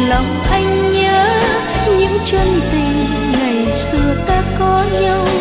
lòng anh nhớ những chân tình ngày xưa ta có nhau.